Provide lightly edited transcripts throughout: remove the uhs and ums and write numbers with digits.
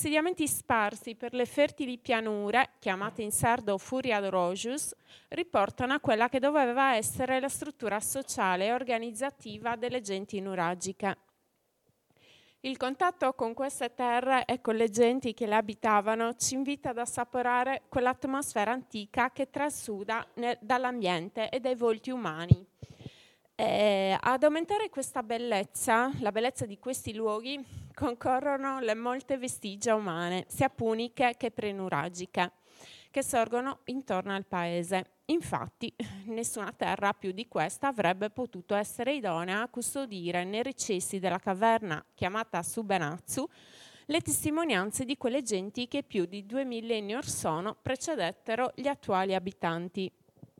Insediamenti sparsi per le fertili pianure, chiamate in sardo Furia Rojus, riportano a quella che doveva essere la struttura sociale e organizzativa delle genti nuragiche. Il contatto con queste terre e con le genti che le abitavano ci invita ad assaporare quell'atmosfera antica che trasuda dall'ambiente e dai volti umani. Ad aumentare questa bellezza, la bellezza di questi luoghi, concorrono le molte vestigia umane, sia puniche che prenuragiche, che sorgono intorno al paese. Infatti, nessuna terra più di questa avrebbe potuto essere idonea a custodire nei recessi della caverna chiamata Subenazzu le testimonianze di quelle genti che più di 2 millenni or sono precedettero gli attuali abitanti.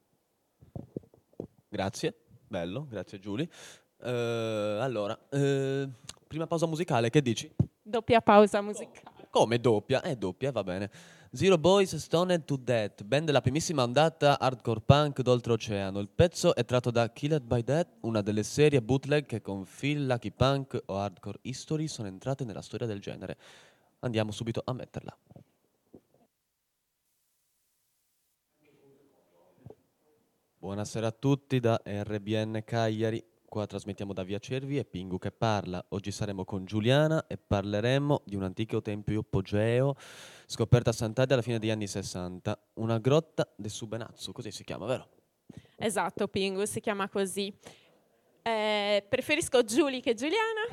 Grazie, bello, grazie Giulia. Allora, prima pausa musicale, che dici? Doppia pausa musicale. Come doppia? Doppia, va bene. Zero Boys Stoned to Death, band della primissima ondata hardcore punk d'oltreoceano. Il pezzo è tratto da Killed by Death, una delle serie bootleg che con Feel Lucky Punk o Hardcore History sono entrate nella storia del genere. Andiamo subito a metterla. Buonasera a tutti da RBN Cagliari. Qua trasmettiamo da Via Cervi e Pingu che parla. Oggi saremo con Giuliana e parleremo di un antico tempio apogeo scoperto a Sant'Ade alla fine degli anni 60. Una grotta del Subenazzo, così si chiama, vero? Esatto, Pingu si chiama così. Preferisco Giulia che Giuliana,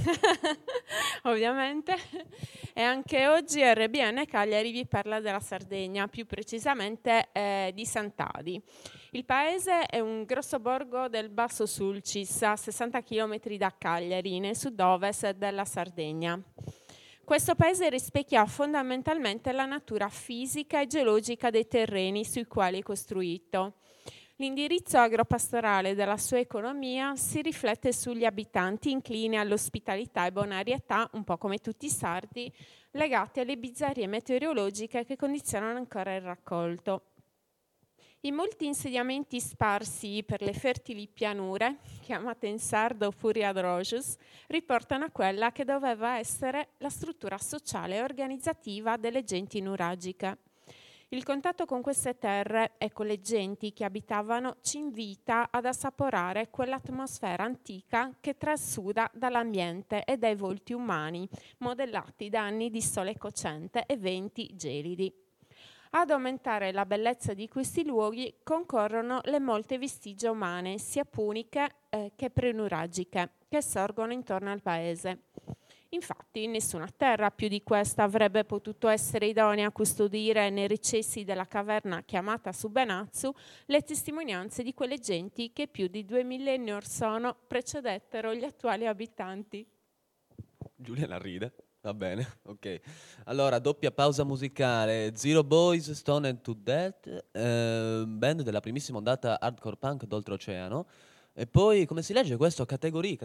ovviamente. E anche oggi RBN Cagliari vi parla della Sardegna, più precisamente di Sant'Adi. Il paese è un grosso borgo del Basso Sulcis, a 60 km da Cagliari, nel sud-ovest della Sardegna. Questo paese rispecchia fondamentalmente la natura fisica e geologica dei terreni sui quali è costruito. L'indirizzo agropastorale della sua economia si riflette sugli abitanti inclini all'ospitalità e bonarietà, un po' come tutti i sardi, legati alle bizzarrie meteorologiche che condizionano ancora il raccolto. I molti insediamenti sparsi per le fertili pianure, chiamate in sardo Furia Rojus, riportano a quella che doveva essere la struttura sociale e organizzativa delle genti nuragiche. Il contatto con queste terre e con le genti che abitavano ci invita ad assaporare quell'atmosfera antica che trasuda dall'ambiente e dai volti umani, modellati da anni di sole cocente e venti gelidi. Ad aumentare la bellezza di questi luoghi concorrono le molte vestigia umane, sia puniche che prenuragiche, che sorgono intorno al paese. Infatti, nessuna terra più di questa avrebbe potuto essere idonea a custodire nei recessi della caverna chiamata Subenazzu le testimonianze di quelle genti che più di 2 millenni or sono precedettero gli attuali abitanti. Giulia la ride. Va bene, ok. Allora, doppia pausa musicale. Zero Boys Stoned to Death, band della primissima ondata hardcore punk d'oltreoceano. E poi, come si legge questo? Categorie.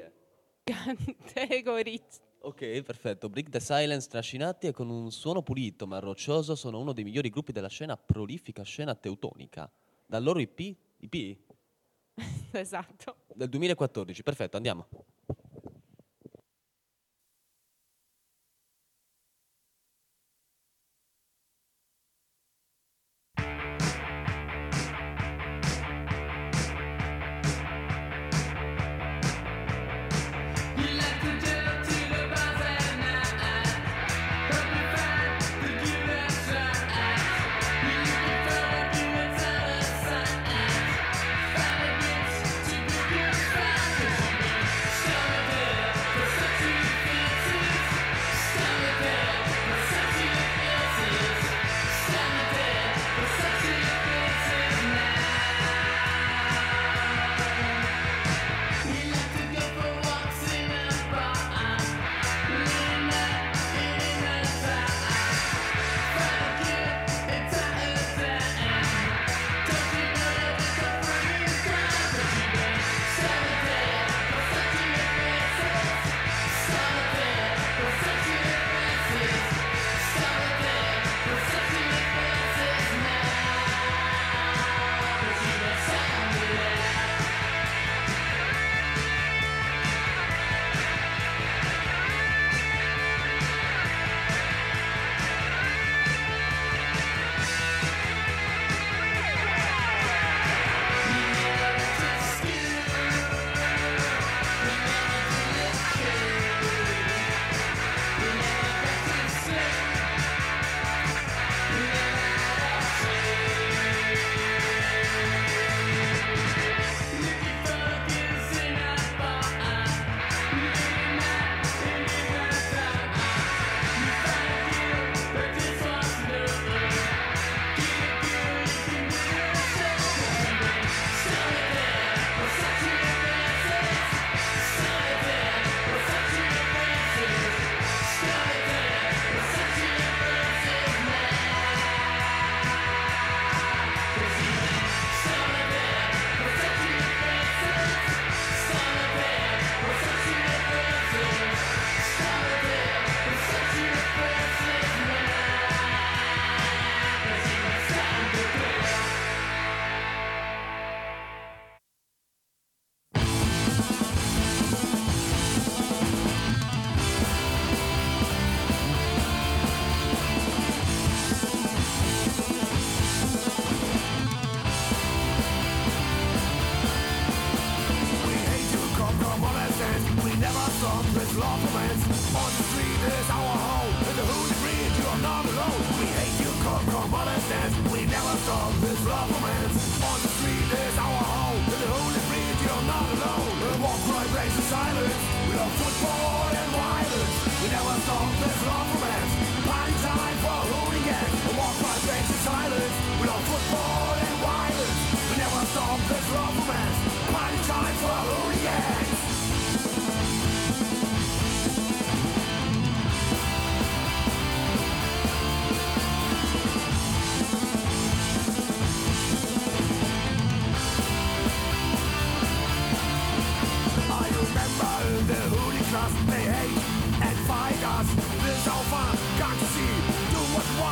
Categorie. Ok, perfetto. Break the Silence trascinati e con un suono pulito ma roccioso sono uno dei migliori gruppi della scena prolifica scena teutonica. Dal loro EP? Esatto. Del 2014, perfetto, andiamo. Stop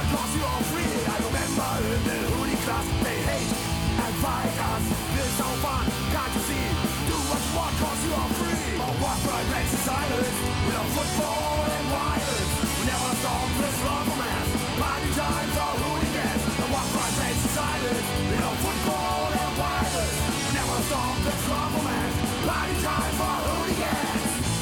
want, 'cause you're free. I remember in the hoodie class, they hate and fight us. It's so fun, can't you see? Do what you want, 'cause you are free. Our walk right breaks the silence. We love football and violence. We never stop this love for mass. Party time for hooligans. The walk right breaks the silence. We love football and violence. We never stop this love for mass. Party time for hooligans.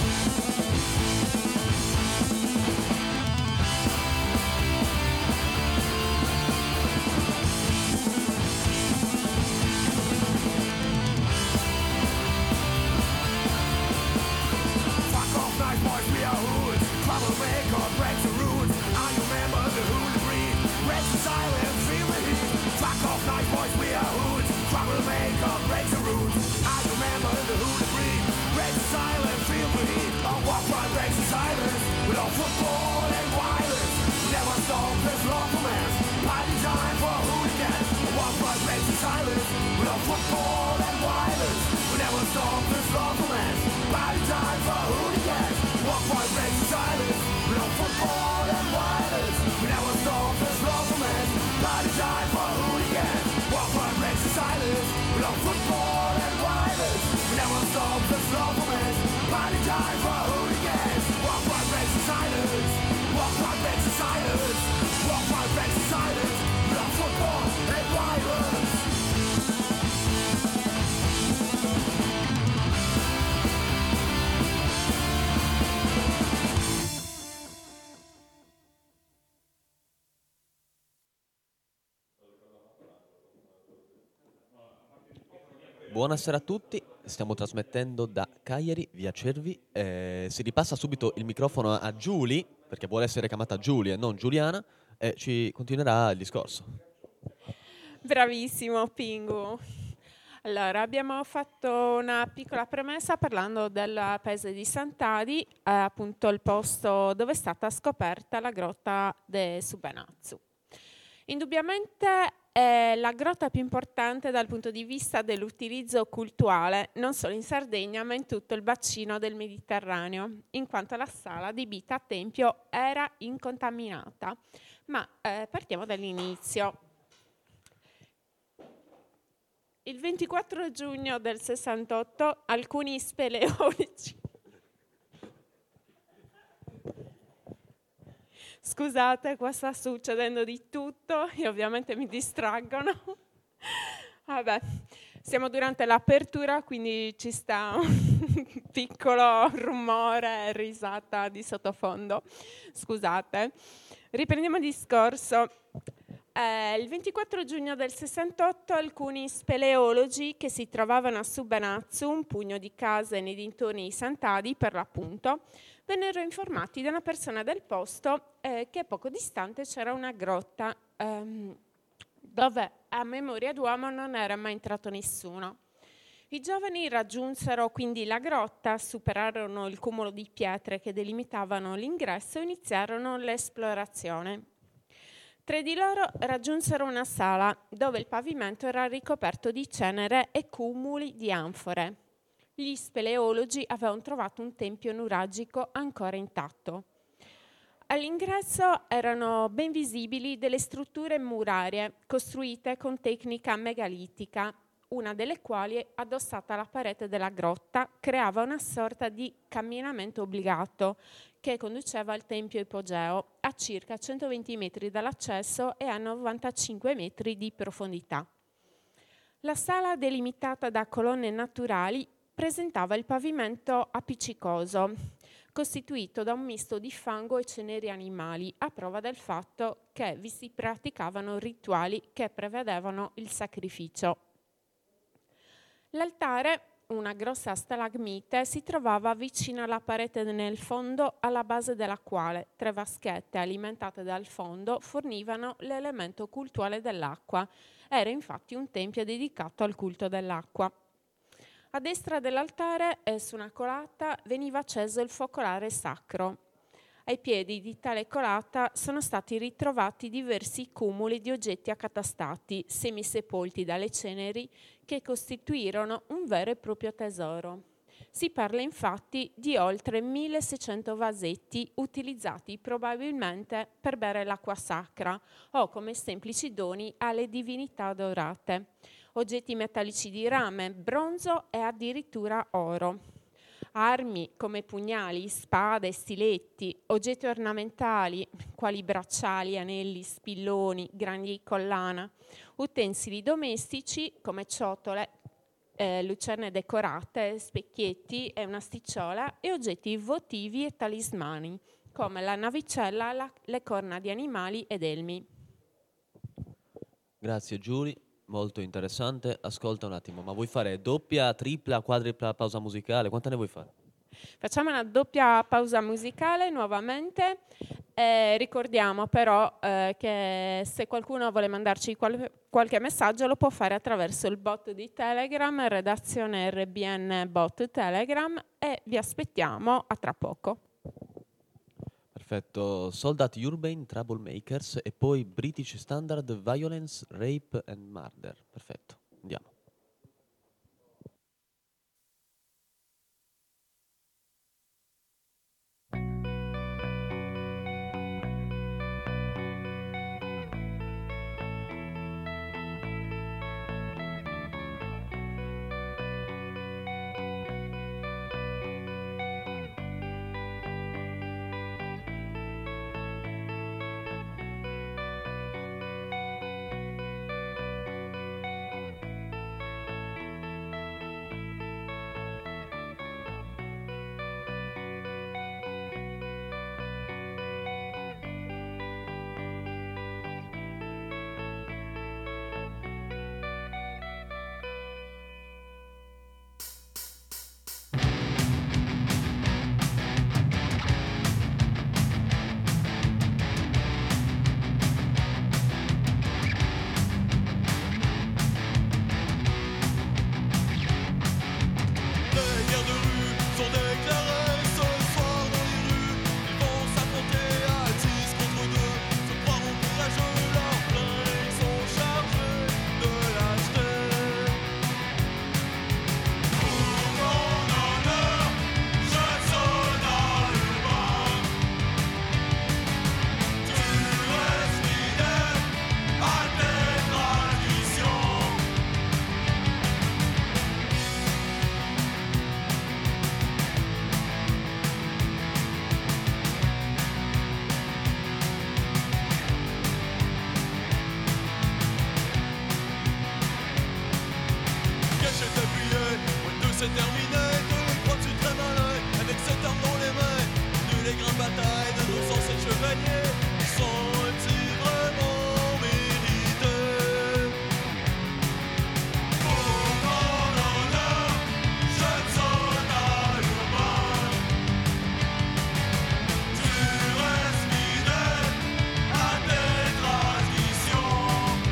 Boys, we are hoods. Troublemaker breaks the rules. I remember the hood breed. Breaks the silence, feel the heat. Fuck off, night boys, we are hoods. Troublemaker breaks the rules. I remember the hood breed. Breaks the silence, feel the heat. Our walk right breaks the silence. With all football and violence. We never stop this lawful mass. Party time for hooligans. Our walk right breaks the silence. With all football and violence. We never stop this lawful mass. Party time for hooligans. Walk right breaks the silence. We don't football and violence. We never stop this lawful man. Party time for hooligans. Walk right breaks the silence. We don't football and violence. We never stop this lawful man. Party time for hooligans. Walk right breaks the silence. Walk right breaks the silence. Walk right breaks the silence. We don't football and violence. Buonasera a tutti, stiamo trasmettendo da Cagliari, via Cervi. Si ripassa subito il microfono a Giulia, perché vuole essere chiamata Giulia e non Giuliana, e ci continuerà il discorso. Bravissimo Pingu. Allora, abbiamo fatto una piccola premessa parlando del paese di Sant'Adi, appunto il posto dove è stata scoperta la grotta de Subenazzu. Indubbiamente è la grotta più importante dal punto di vista dell'utilizzo cultuale, non solo in Sardegna, ma in tutto il bacino del Mediterraneo, in quanto la sala adibita a tempio era incontaminata. Ma partiamo dall'inizio. Il 24 giugno del 68 alcuni speleologi scusate, qua sta succedendo di tutto e ovviamente mi distraggono. Vabbè, siamo durante l'apertura, quindi ci sta un piccolo rumore e risata di sottofondo. Scusate. Riprendiamo il discorso. Il 24 giugno del 68 alcuni speleologi che si trovavano a Subenazzu, un pugno di case nei dintorni di Sant'Adi per l'appunto, vennero informati da una persona del posto che poco distante c'era una grotta dove a memoria d'uomo non era mai entrato nessuno. I giovani raggiunsero quindi la grotta, superarono il cumulo di pietre che delimitavano l'ingresso e iniziarono l'esplorazione. 3 di loro raggiunsero una sala dove il pavimento era ricoperto di cenere e cumuli di anfore. Gli speleologi avevano trovato un tempio nuragico ancora intatto. All'ingresso erano ben visibili delle strutture murarie costruite con tecnica megalitica, una delle quali, addossata alla parete della grotta, creava una sorta di camminamento obbligato che conduceva al tempio ipogeo a circa 120 metri dall'accesso e a 95 metri di profondità. La sala, delimitata da colonne naturali, presentava il pavimento appiccicoso, costituito da un misto di fango e ceneri animali, a prova del fatto che vi si praticavano rituali che prevedevano il sacrificio. L'altare, una grossa stalagmite, si trovava vicino alla parete nel fondo, alla base della quale 3 vaschette alimentate dal fondo fornivano l'elemento cultuale dell'acqua. Era infatti un tempio dedicato al culto dell'acqua. A destra dell'altare e su una colata veniva acceso il focolare sacro. Ai piedi di tale colata sono stati ritrovati diversi cumuli di oggetti accatastati, semisepolti dalle ceneri, che costituirono un vero e proprio tesoro. Si parla infatti di oltre 1600 vasetti utilizzati probabilmente per bere l'acqua sacra o come semplici doni alle divinità adorate. Oggetti metallici di rame, bronzo e addirittura oro. Armi come pugnali, spade, stiletti, oggetti ornamentali quali bracciali, anelli, spilloni, grani di collana, utensili domestici come ciotole, lucerne decorate, specchietti e una sticciola e oggetti votivi e talismani come la navicella, le corna di animali ed elmi. Grazie Giulia, molto interessante. Ascolta un attimo, ma vuoi fare doppia, tripla, quadrupla pausa musicale? Quanta ne vuoi fare? Facciamo una doppia pausa musicale nuovamente. Ricordiamo però che se qualcuno vuole mandarci qualche messaggio lo può fare attraverso il bot di Telegram, redazione RBN bot Telegram, e vi aspettiamo a tra poco. Perfetto, Soldati Urban, Troublemakers e poi British Standard, Violence, Rape and Murder. Perfetto, andiamo. c'est terminé, te crois-tu très malin, avec cette arme dans les mains, de les grandes batailles de nos anciens chevaliers, sont-ils vraiment mérités? Pour ton honneur, jeune soldat urbain, tu restes fidèle à tes traditions.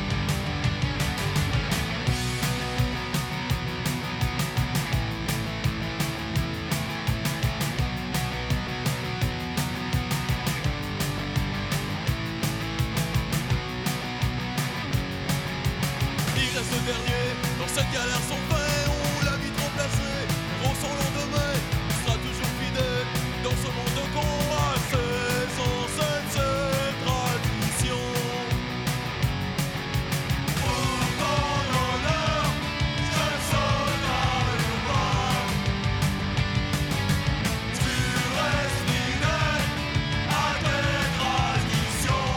Il reste le dernier dans cette galère sans fin où la vie trop placée gros son lendemain sera toujours fidèle dans ce monde de combat, ses ancêtres, ses traditions. Pour ton honneur, jeune soldat urbain, tu restes fidèle à tes traditions.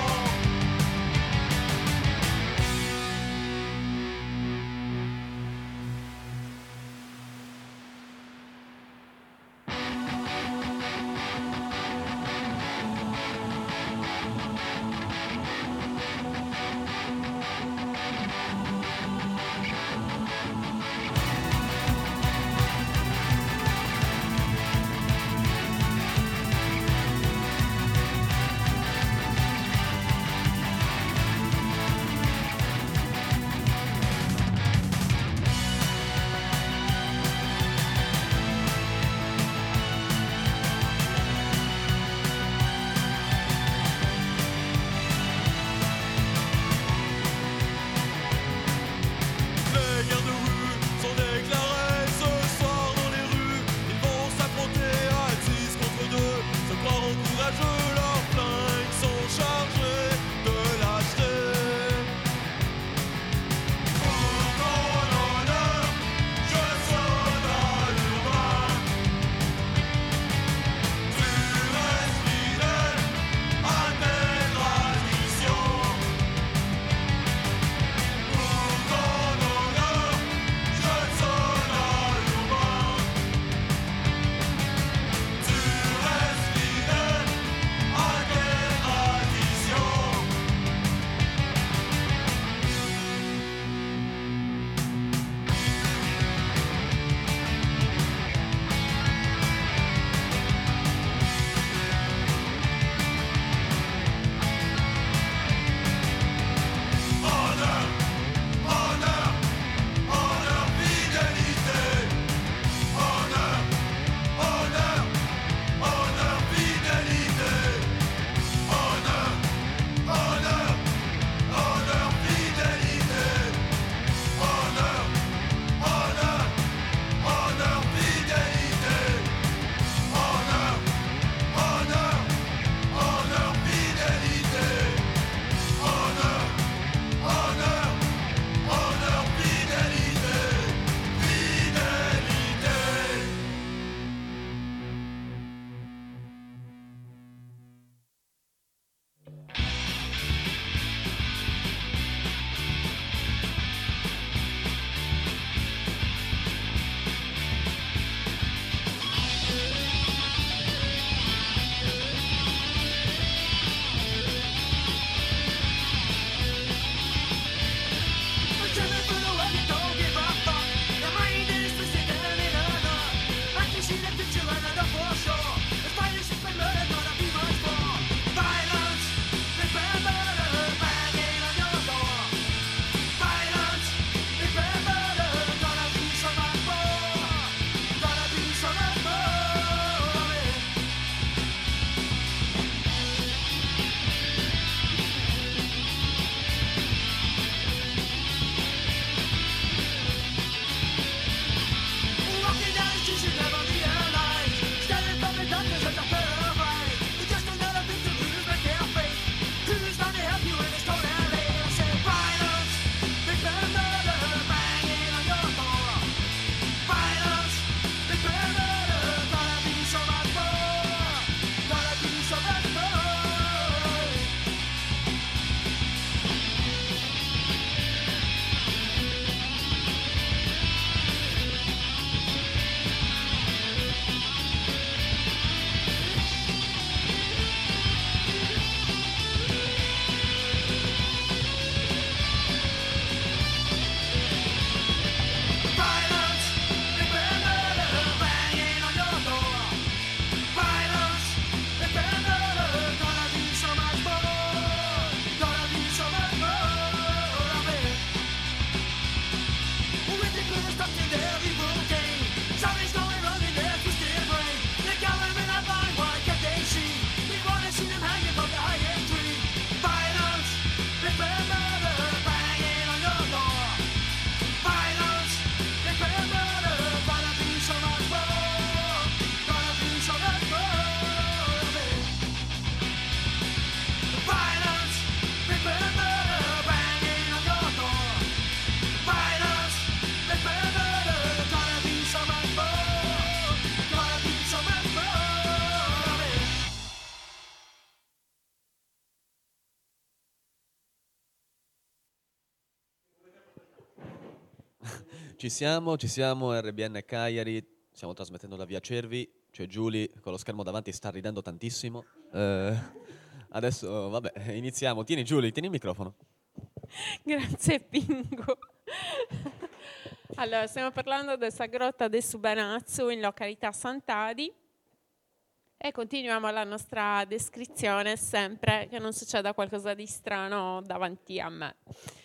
Ci siamo, RBN Cagliari, stiamo trasmettendo da Via Cervi, c'è Giulia con lo schermo davanti, sta ridendo tantissimo. Adesso, vabbè, iniziamo. Tieni Giulia, tieni il microfono. Grazie Pingu. Allora, stiamo parlando della grotta del Subanazzo in località Sant'Adi e continuiamo la nostra descrizione sempre che non succeda qualcosa di strano davanti a me.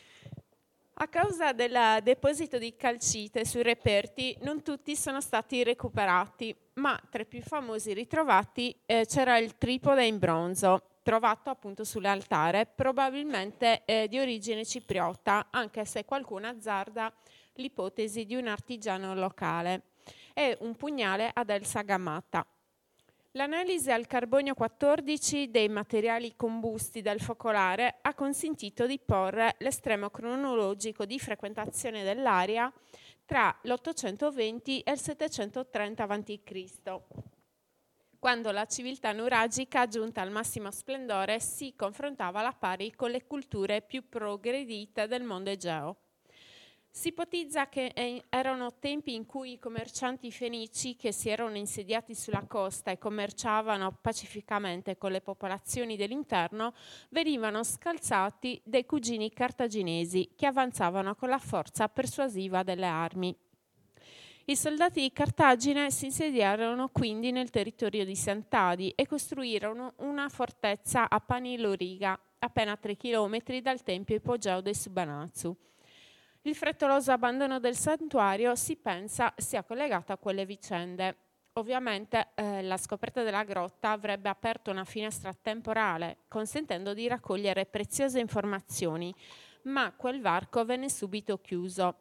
A causa del deposito di calcite sui reperti, non tutti sono stati recuperati, ma tra i più famosi ritrovati c'era il tripode in bronzo, trovato appunto sull'altare, probabilmente di origine cipriota, anche se qualcuno azzarda l'ipotesi di un artigiano locale, e un pugnale ad Elsa Gammata. L'analisi al carbonio 14 dei materiali combusti dal focolare ha consentito di porre l'estremo cronologico di frequentazione dell'area tra l'820 e il 730 a.C., quando la civiltà nuragica, giunta al massimo splendore, si confrontava alla pari con le culture più progredite del mondo egeo. Si ipotizza che erano tempi in cui i commercianti fenici che si erano insediati sulla costa e commerciavano pacificamente con le popolazioni dell'interno venivano scalzati dai cugini cartaginesi che avanzavano con la forza persuasiva delle armi. I soldati di Cartagine si insediarono quindi nel territorio di Sant'Adi e costruirono una fortezza a Paniloriga, appena 3 chilometri dal tempio ipogeo del Subanazzo. Il frettoloso abbandono del santuario si pensa sia collegato a quelle vicende. Ovviamente la scoperta della grotta avrebbe aperto una finestra temporale, consentendo di raccogliere preziose informazioni, ma quel varco venne subito chiuso.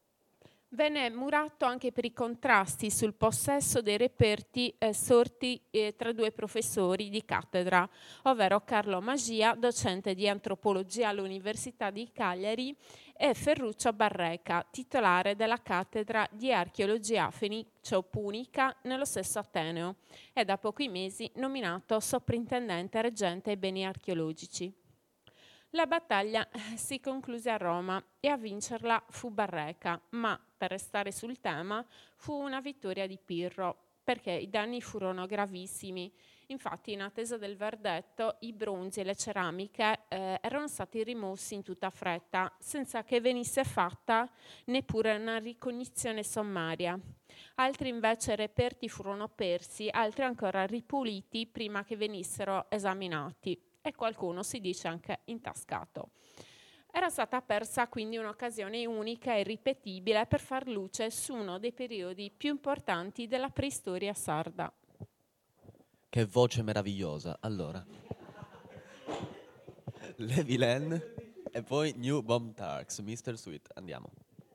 Venne murato anche per i contrasti sul possesso dei reperti sorti tra due professori di cattedra, ovvero Carlo Magia, docente di antropologia all'Università di Cagliari, e Ferruccio Barreca, titolare della cattedra di archeologia fenicio-punica nello stesso Ateneo, e da pochi mesi nominato soprintendente reggente ai beni archeologici. La battaglia si concluse a Roma e a vincerla fu Barreca, ma per restare sul tema fu una vittoria di Pirro, perché i danni furono gravissimi. Infatti, in attesa del verdetto, i bronzi e le ceramiche erano stati rimossi in tutta fretta, senza che venisse fatta neppure una ricognizione sommaria. Altri invece reperti furono persi, altri ancora ripuliti prima che venissero esaminati, e qualcuno si dice anche intascato. Era stata persa quindi un'occasione unica e irripetibile per far luce su uno dei periodi più importanti della preistoria sarda. Che voce meravigliosa. Allora, Le Vilaine e poi New Bomb Tarks, Mr. Sweet. Andiamo.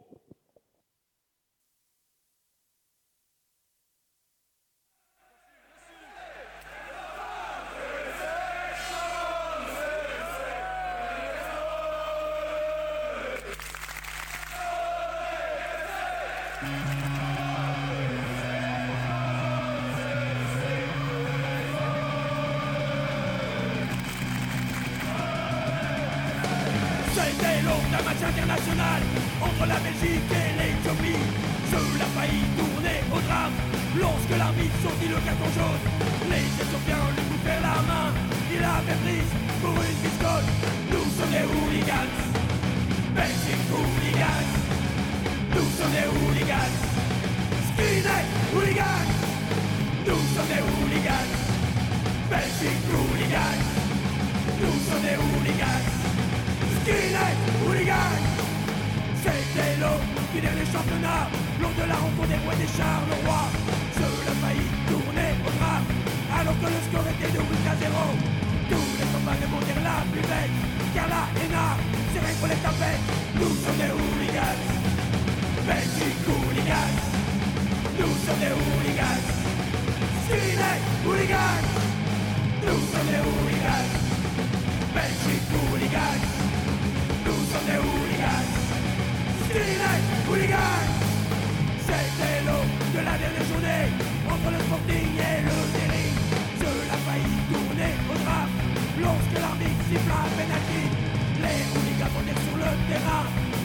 C'était long d'un match international entre la Belgique et l'Éthiopie. Cela faillit tourner au drame lorsque l'arbitre sortit le carton jaune. Les Éthiopiens lui bouffèrent la main, il l'avait prise pour une pistole. Nous sommes des hooligans, Belgique hooligans. Nous sommes des hooligans, skinhead hooligans. Nous sommes des hooligans, Belgique hooligans. Nous sommes des hooligans, skinhead hooligans. C'était l'eau du dernier championnat, lors de la rencontre des rois des Charleroi. Cela faillit tourner au drame, alors que le score était de 8-0. Tous les combats de monter la plus belle, car la haine, c'est rien pour les tapettes. Nous sommes des hooligans, Belgique hooligans. Nous sommes des hooligans, skinhead hooligans. Nous sommes des hooligans, Belgique hooligans. Nous sommes des hooligans, skinhead hooligans. C'était l'eau de la dernière journée entre le Sporting et le Derry. Cela faillit tourner au drame lorsque l'arbitre siffla un penalty. Les hooligans montèrent sur le terrain,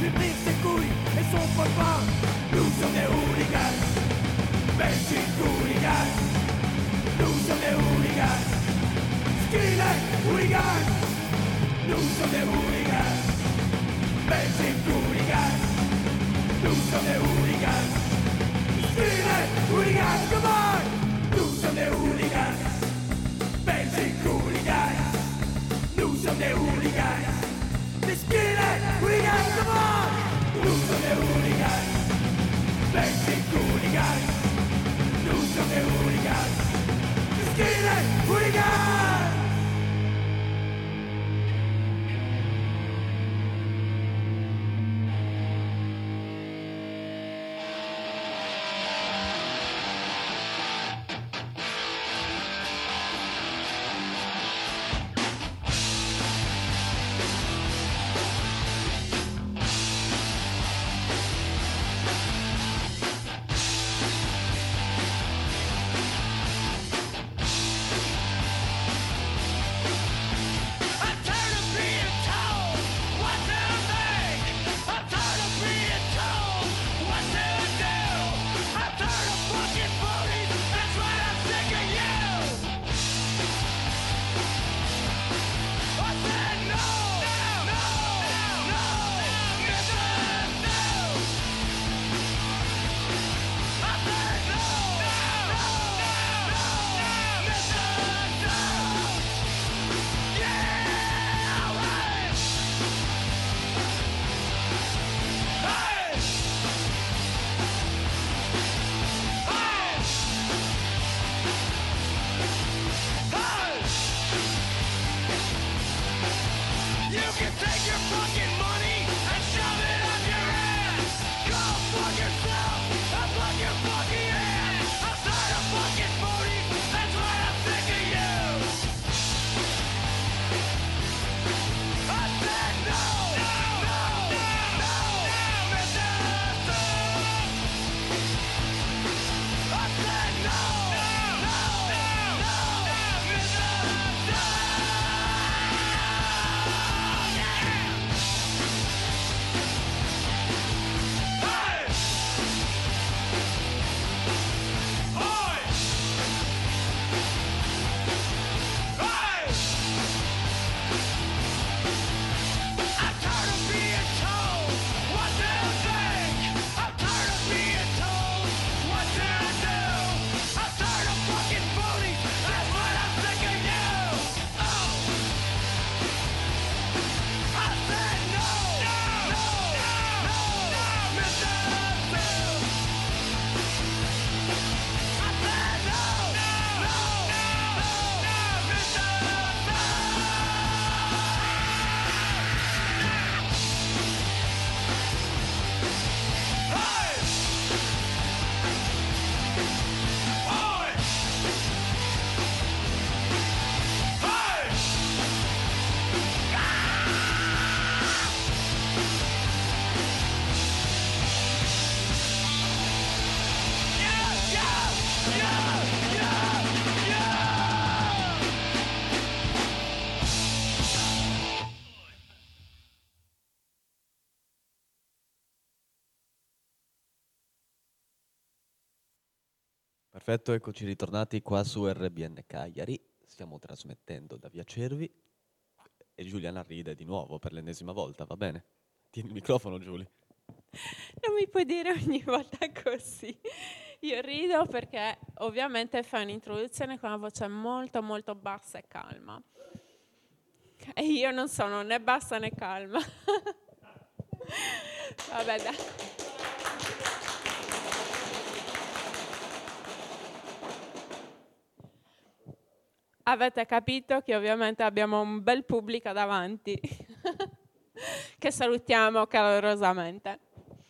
lives sicuri e son parfum. Nous sommes des hooligans, Belgique hooligans. Nous sommes des hooligans, skinhead hooligans. Nous sommes des hooligans, Belgique hooligans. Nous sommes des hooligans, skinhead hooligans, come on. Nous sommes des hooligans, Belgique hooligans. Nous sommes des hooligans, des skinhead hooligans, come on. Nous sommes des hooligans, Belgique hooligans. Nous sommes des hooligans, des skinhead hooligans. Perfetto, eccoci ritornati qua su RBN Cagliari. Stiamo trasmettendo da Via Cervi e Giuliana ride di nuovo per l'ennesima volta, va bene? Tieni il microfono, Giulia. Non mi puoi dire ogni volta così. Io rido perché ovviamente fai un'introduzione con una voce molto molto bassa e calma. E io non sono né bassa né calma. Vabbè, dai. Avete capito che ovviamente abbiamo un bel pubblico davanti, che salutiamo calorosamente.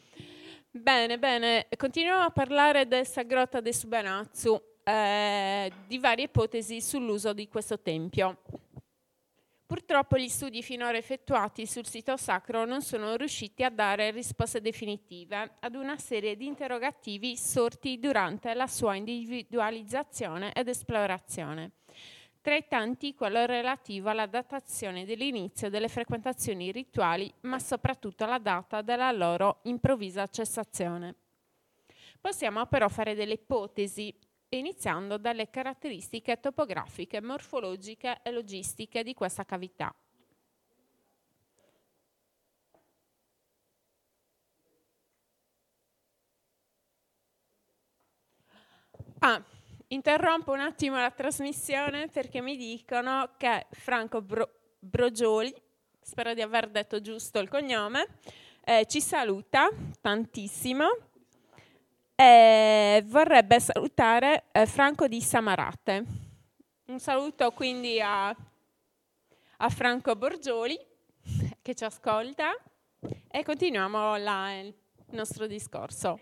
Bene, continuiamo a parlare del Sagrota de Subenazzu, di varie ipotesi sull'uso di questo tempio. Purtroppo gli studi finora effettuati sul sito sacro non sono riusciti a dare risposte definitive ad una serie di interrogativi sorti durante la sua individualizzazione ed esplorazione. tra i tanti quello relativo alla datazione dell'inizio delle frequentazioni rituali, ma soprattutto alla data della loro improvvisa cessazione. Possiamo però fare delle ipotesi, iniziando dalle caratteristiche topografiche, morfologiche e logistiche di questa cavità. Interrompo un attimo la trasmissione perché mi dicono che Franco Brogioli, spero di aver detto giusto il cognome, ci saluta tantissimo e vorrebbe salutare Franco di Samarate. Un saluto quindi a Franco Borgioli che ci ascolta e continuiamo il nostro discorso.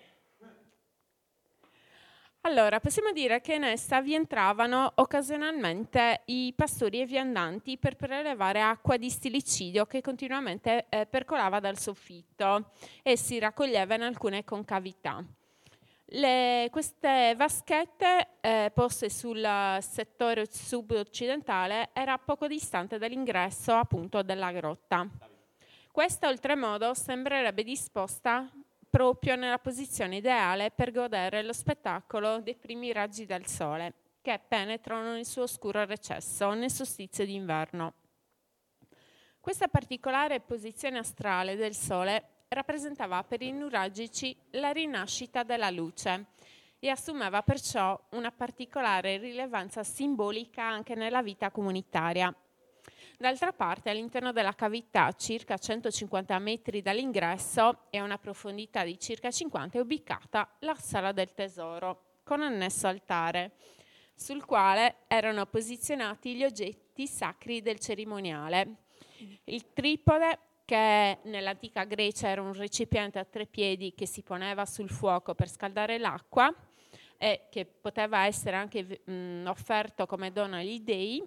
Allora, possiamo dire che in essa vi entravano occasionalmente i pastori e viandanti per prelevare acqua di stilicidio che continuamente percolava dal soffitto e si raccoglieva in alcune concavità. Queste vaschette poste sul settore sud-occidentale era poco distante dall'ingresso appunto della grotta. Questa oltremodo sembrerebbe disposta proprio nella posizione ideale per godere lo spettacolo dei primi raggi del sole che penetrano nel suo oscuro recesso nel solstizio d'inverno. Questa particolare posizione astrale del sole rappresentava per i nuragici la rinascita della luce e assumeva perciò una particolare rilevanza simbolica anche nella vita comunitaria. D'altra parte, all'interno della cavità, circa 150 metri dall'ingresso e a una profondità di circa 50, è ubicata la sala del tesoro, con annesso altare, sul quale erano posizionati gli oggetti sacri del cerimoniale. Il tripode, che nell'antica Grecia era un recipiente a 3 piedi che si poneva sul fuoco per scaldare l'acqua e che poteva essere anche offerto come dono agli dei.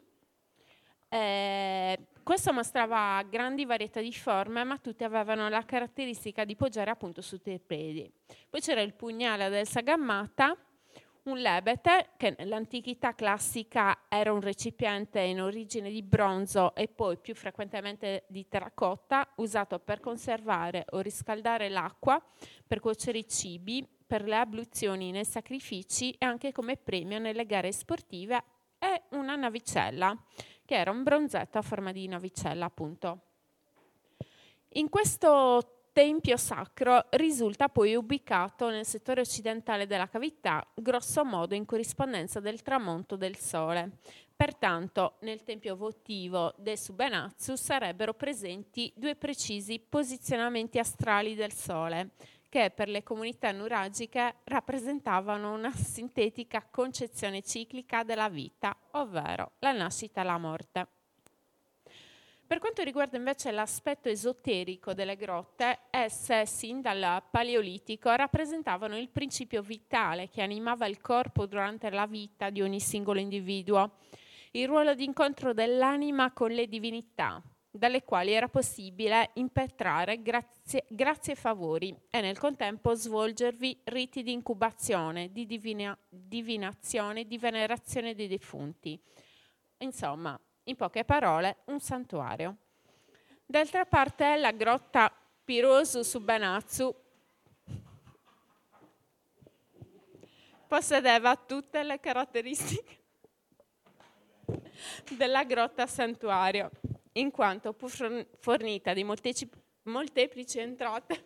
Questo mostrava grandi varietà di forme, ma tutte avevano la caratteristica di poggiare appunto su 3 piedi. Poi c'era il pugnale del Sagammata, un lebete che nell'antichità classica era un recipiente in origine di bronzo e poi più frequentemente di terracotta, usato per conservare o riscaldare l'acqua, per cuocere i cibi, per le abluzioni nei sacrifici e anche come premio nelle gare sportive, e una navicella, che era un bronzetto a forma di navicella, appunto. In questo tempio sacro risulta poi ubicato nel settore occidentale della cavità, grosso modo in corrispondenza del tramonto del sole. Pertanto, nel tempio votivo del Subenazzu sarebbero presenti 2 precisi posizionamenti astrali del sole, che per le comunità nuragiche rappresentavano una sintetica concezione ciclica della vita, ovvero la nascita e la morte. Per quanto riguarda invece l'aspetto esoterico delle grotte, esse sin dal Paleolitico rappresentavano il principio vitale che animava il corpo durante la vita di ogni singolo individuo, il ruolo di incontro dell'anima con le divinità, dalle quali era possibile impetrare grazie e favori e nel contempo svolgervi riti di incubazione, di divinazione, di venerazione dei defunti. Insomma, in poche parole, un santuario. D'altra parte, la grotta Pirosu Subenazzu possedeva tutte le caratteristiche della grotta santuario, in quanto pur fornita di molteplici entrate,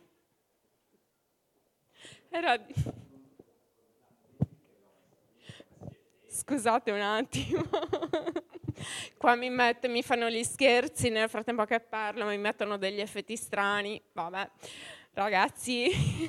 Scusate un attimo, qua mi fanno gli scherzi, nel frattempo che parlo mi mettono degli effetti strani, vabbè, ragazzi,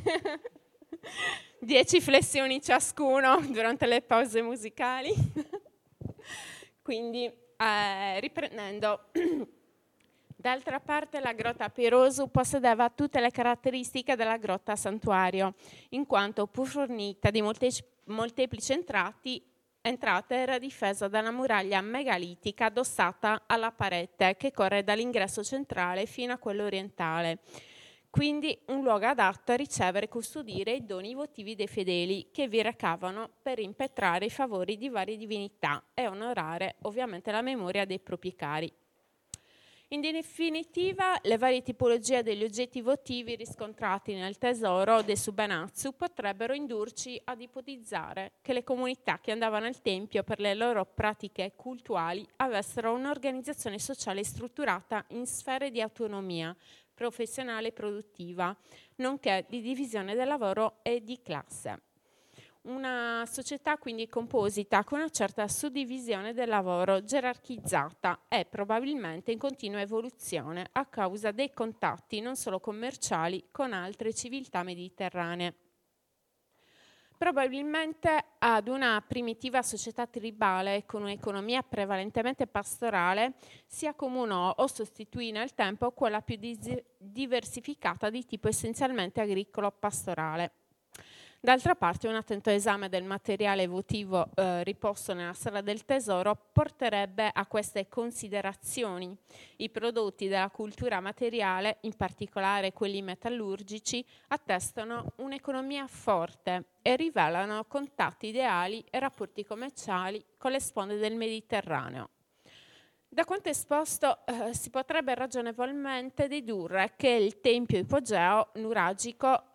10 flessioni ciascuno durante le pause musicali. Quindi, riprendendo, d'altra parte la grotta Pirosu possedeva tutte le caratteristiche della grotta santuario, in quanto pur fornita di molteplici entrate era difesa da una muraglia megalitica addossata alla parete che corre dall'ingresso centrale fino a quello orientale. quindi un luogo adatto a ricevere e custodire i doni votivi dei fedeli che vi recavano per impetrare i favori di varie divinità e onorare ovviamente la memoria dei propri cari. In definitiva, le varie tipologie degli oggetti votivi riscontrati nel tesoro dei Subenatsu potrebbero indurci ad ipotizzare che le comunità che andavano al tempio per le loro pratiche cultuali avessero un'organizzazione sociale strutturata in sfere di autonomia professionale e produttiva, nonché di divisione del lavoro e di classe. Una società quindi composita con una certa suddivisione del lavoro, gerarchizzata e probabilmente in continua evoluzione a causa dei contatti non solo commerciali con altre civiltà mediterranee. Probabilmente ad una primitiva società tribale con un'economia prevalentemente pastorale si accomunò o sostituì nel tempo quella più diversificata di tipo essenzialmente agricolo-pastorale. D'altra parte, un attento esame del materiale votivo riposto nella sala del tesoro porterebbe a queste considerazioni. I prodotti della cultura materiale, in particolare quelli metallurgici, attestano un'economia forte e rivelano contatti ideali e rapporti commerciali con le sponde del Mediterraneo. Da quanto esposto si potrebbe ragionevolmente dedurre che il tempio ipogeo nuragico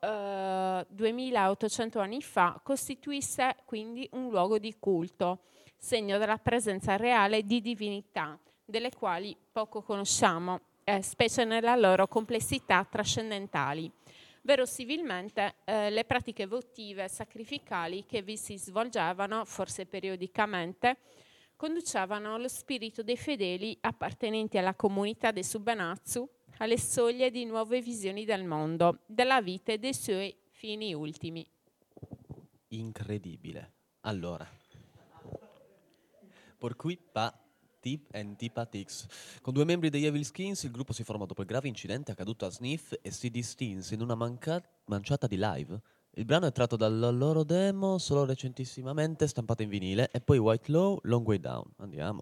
2800 anni fa costituisse quindi un luogo di culto, segno della presenza reale di divinità, delle quali poco conosciamo, specie nella loro complessità trascendentali. Verosimilmente le pratiche votive sacrificali che vi si svolgevano, forse periodicamente, conducevano lo spirito dei fedeli appartenenti alla comunità dei Subenatsu alle soglie di nuove visioni del mondo, della vita e dei suoi fini ultimi. Incredibile. Allora, por cui pa Tip and Tipatix. Con due membri degli Evil Skins il gruppo si forma dopo il grave incidente accaduto a Sniff e CD Steens in una manciata di live. Il brano è tratto dalla loro demo, solo recentissimamente stampata in vinile, e poi White Low, Long Way Down. Andiamo.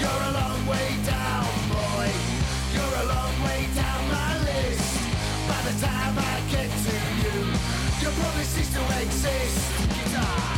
You're a long way down, boy. You're a long way down my list. By the time I get to you, you'll probably cease to exist. Guitar.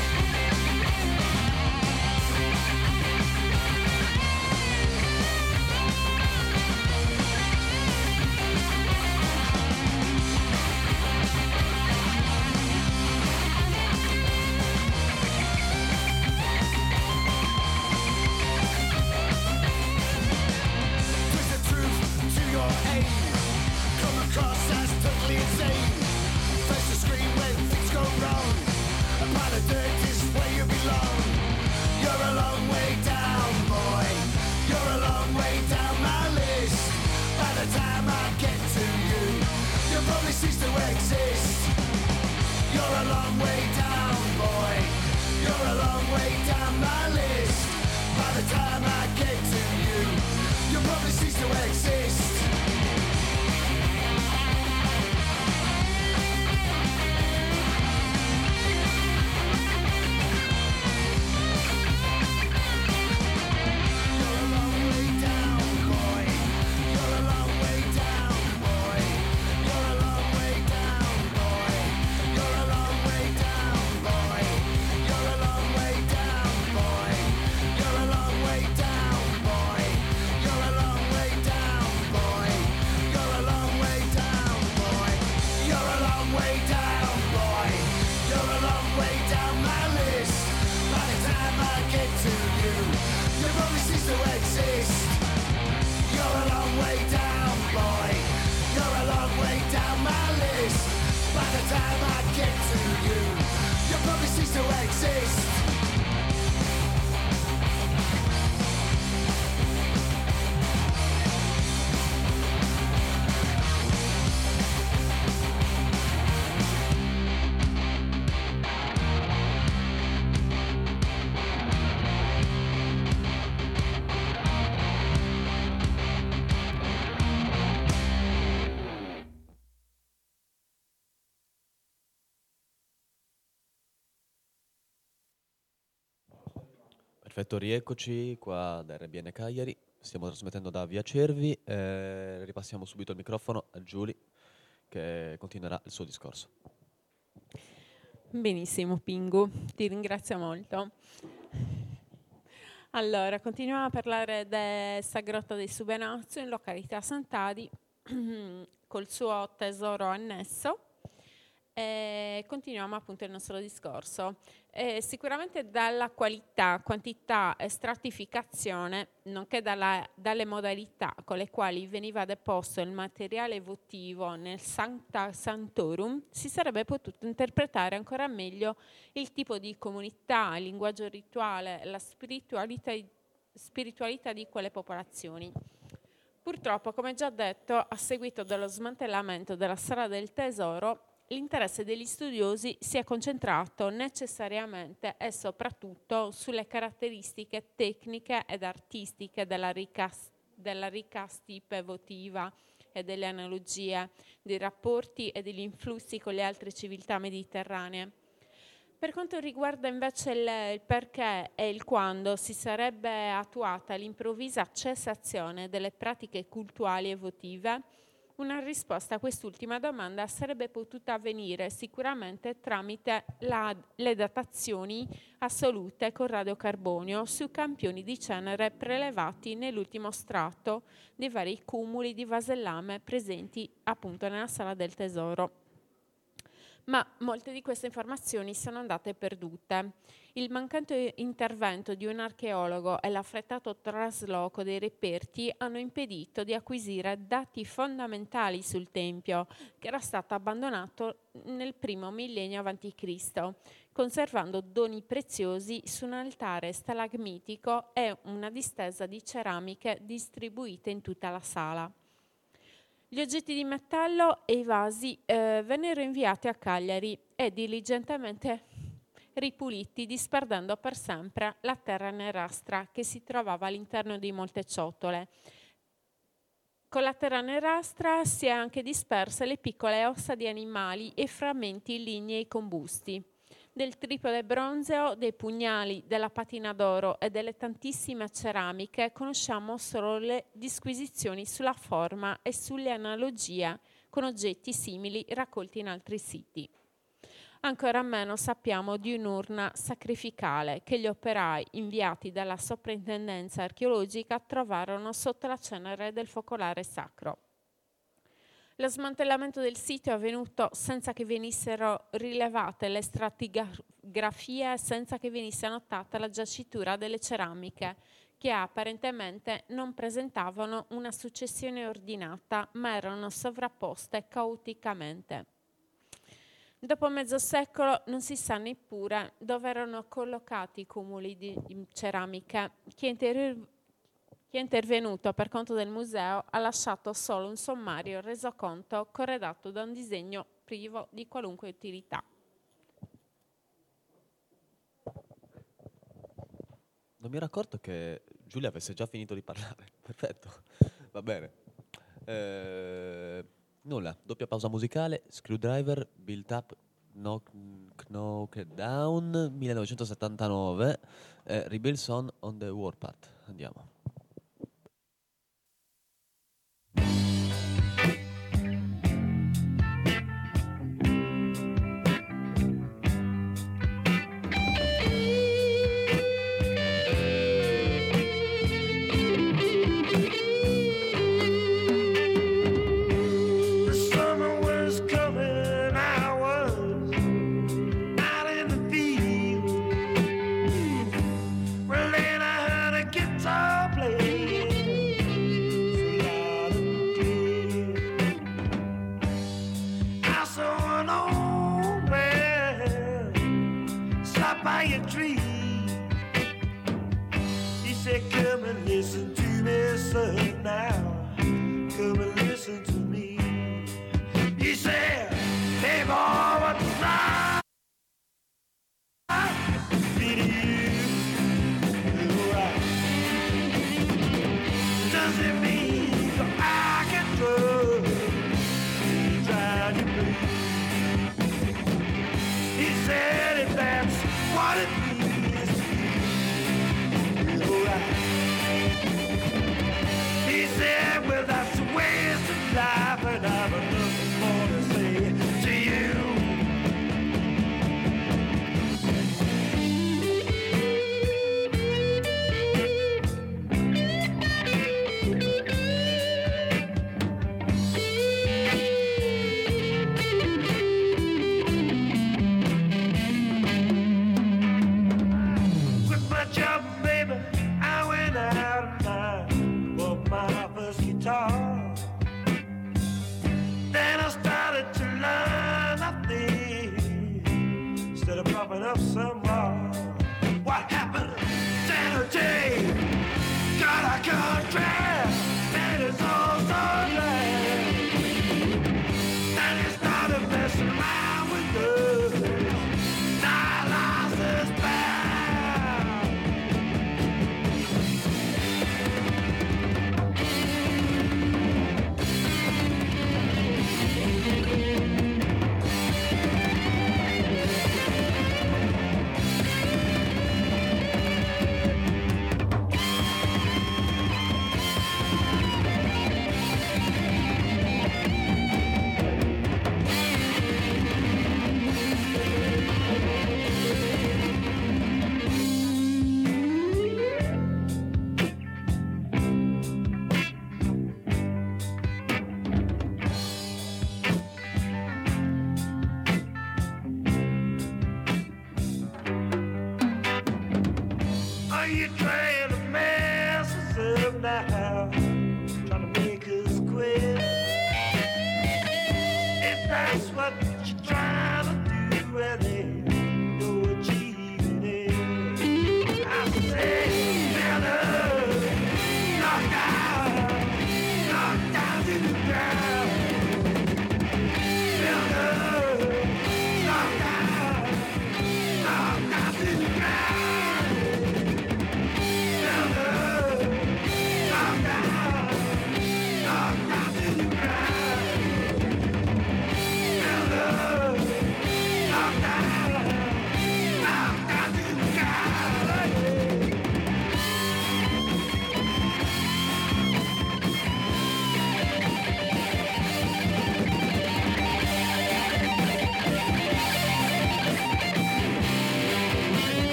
Across as totally insane. First to scream when things go wrong. A pile of dirt is where you belong. You're a long way down, boy. You're a long way down my list. By the time I get to you, you'll probably cease to exist. You're a long way down, boy. You're a long way down my list. By the time I get to you, you'll probably cease to exist. Perfetto, rieccoci qua da RBN Cagliari, stiamo trasmettendo da Via Cervi, ripassiamo subito il microfono a Giulia che continuerà il suo discorso. Benissimo Pingu, ti ringrazio molto. Allora, continuiamo a parlare di questa grotta dei Subenazzo in località Sant'Adi col suo tesoro annesso. E continuiamo appunto il nostro discorso. Sicuramente dalla qualità, quantità e stratificazione, nonché dalle modalità con le quali veniva deposto il materiale votivo nel Sancta Sanctorum, si sarebbe potuto interpretare ancora meglio il tipo di comunità, il linguaggio rituale, la spiritualità di quelle popolazioni. Purtroppo, come già detto, a seguito dello smantellamento della Sala del Tesoro, l'interesse degli studiosi si è concentrato necessariamente e soprattutto sulle caratteristiche tecniche ed artistiche della ricca stipe votiva e delle analogie, dei rapporti e degli influssi con le altre civiltà mediterranee. Per quanto riguarda invece il perché e il quando si sarebbe attuata l'improvvisa cessazione delle pratiche cultuali e votive, una risposta a quest'ultima domanda sarebbe potuta avvenire sicuramente tramite le datazioni assolute con radiocarbonio su campioni di cenere prelevati nell'ultimo strato dei vari cumuli di vasellame presenti appunto nella Sala del Tesoro. Ma molte di queste informazioni sono andate perdute. Il mancante intervento di un archeologo e l'affrettato trasloco dei reperti hanno impedito di acquisire dati fondamentali sul Tempio, che era stato abbandonato nel primo millennio a.C., conservando doni preziosi su un altare stalagmitico e una distesa di ceramiche distribuite in tutta la sala. Gli oggetti di metallo e i vasi vennero inviati a Cagliari e diligentemente ripuliti, disperdendo per sempre la terra nerastra che si trovava all'interno di molte ciotole. Con la terra nerastra si è anche disperse le piccole ossa di animali e frammenti lignei combusti. Del tripode bronzeo, dei pugnali, della patina d'oro e delle tantissime ceramiche conosciamo solo le disquisizioni sulla forma e sulle analogie con oggetti simili raccolti in altri siti. Ancora meno sappiamo di un'urna sacrificale che gli operai inviati dalla soprintendenza archeologica trovarono sotto la cenere del focolare sacro. Lo smantellamento del sito è avvenuto senza che venissero rilevate le stratigrafie e senza che venisse notata la giacitura delle ceramiche, che apparentemente non presentavano una successione ordinata, ma erano sovrapposte caoticamente. Dopo mezzo secolo non si sa neppure dove erano collocati i cumuli di ceramiche. Chi è intervenuto per conto del museo ha lasciato solo un sommario resoconto corredato da un disegno privo di qualunque utilità. Non mi ero accorto che Giulia avesse già finito di parlare. Perfetto, va bene. Nulla, doppia pausa musicale, Screwdriver, Built Up, Knock Down, 1979, Rebuild Son on the Warpath. Andiamo.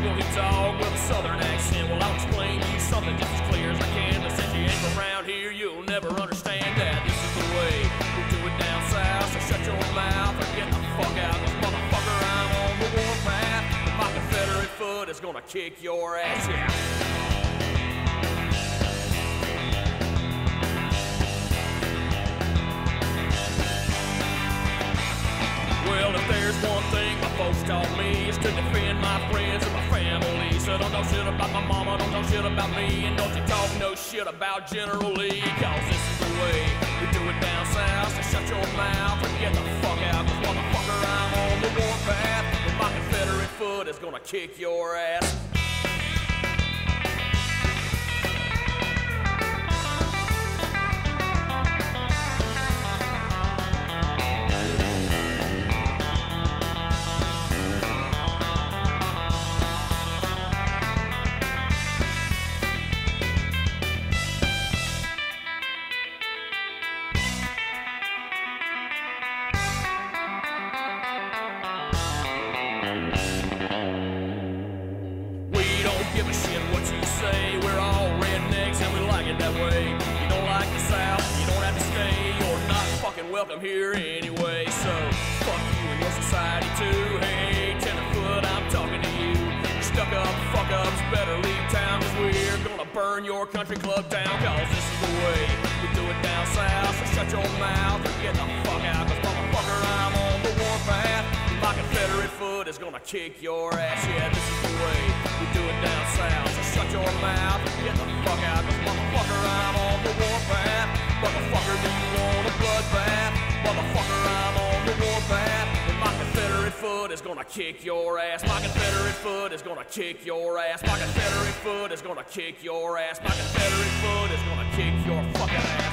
people who talk with a southern accent. Well, I'll explain to you something just as clear as I can. But since you ain't from around here, you'll never understand that. This is the way we do it down south. So shut your mouth and get the fuck out. 'Cause motherfucker, I'm on the warpath. And my Confederate foot is gonna kick your ass, yeah. Well, if there's one thing my folks taught me, it's to defend my friends and my family. So don't know shit about my mama, don't know shit about me, and don't you talk no shit about General Lee. 'Cause this is the way we do it down south. So shut your mouth and get the fuck out. 'Cause motherfucker, I'm on the warpath, and my Confederate foot is gonna kick your ass. Welcome here anyway, so fuck you and your society too. Hey, Tenderfoot, I'm talking to you. You stuck up fuck-ups, better leave town, 'cause we're gonna burn your country club down. 'Cause this is the way we do it down south. So shut your mouth and get the fuck out. 'Cause motherfucker, I'm on the warpath. My Confederate foot is gonna kick your ass. Yeah, this is the way we do it down south. So shut your mouth and get the fuck out. 'Cause motherfucker, I'm on the warpath. Motherfucker, do you want a bloodbath? Motherfucker, I'm on the warpath. And my Confederate foot is gonna kick your ass. My Confederate foot is gonna kick your ass. My Confederate foot is gonna kick your ass. My Confederate foot is gonna kick your fucking ass.